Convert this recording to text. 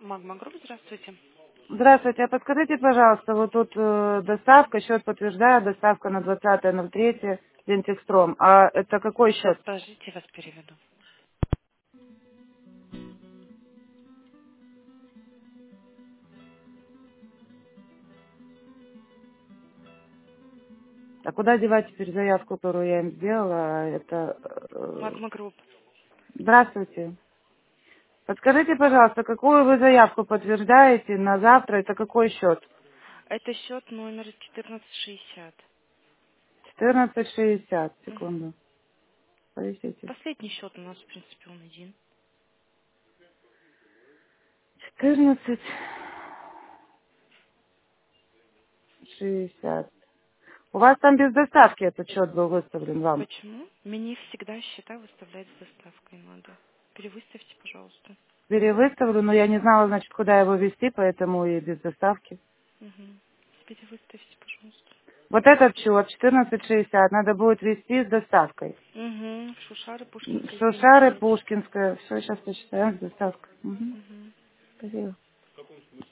Магма Групп, здравствуйте. Здравствуйте, а подскажите, пожалуйста, вот тут доставка, счет подтверждаю, доставка на 20.03, Дентекстром. А это какой Сейчас, счет? подождите, я вас переведу. А куда девать теперь заявку, которую я им сделала? Магма Групп. Здравствуйте. Подскажите, пожалуйста, какую вы заявку подтверждаете на завтра? Это какой счет? Это счет номер 1460. 14.60. Мгм. Секунду. Подождите. Последний счет у нас, в принципе, он один. 14.60. У вас там без доставки этот счет был выставлен вам. Почему? Мне всегда счета выставлять с доставкой надо. Перевыставьте, пожалуйста. Перевыставлю, но я не знала, значит, куда его везти, поэтому и без доставки. Угу. Перевыставьте, пожалуйста. Вот этот счет 14.60 надо будет везти с доставкой. Угу. Шушары, Пушкинская, Шушары, 75. Пушкинская. Все, сейчас почитаем с доставкой. Угу. Угу. Спасибо.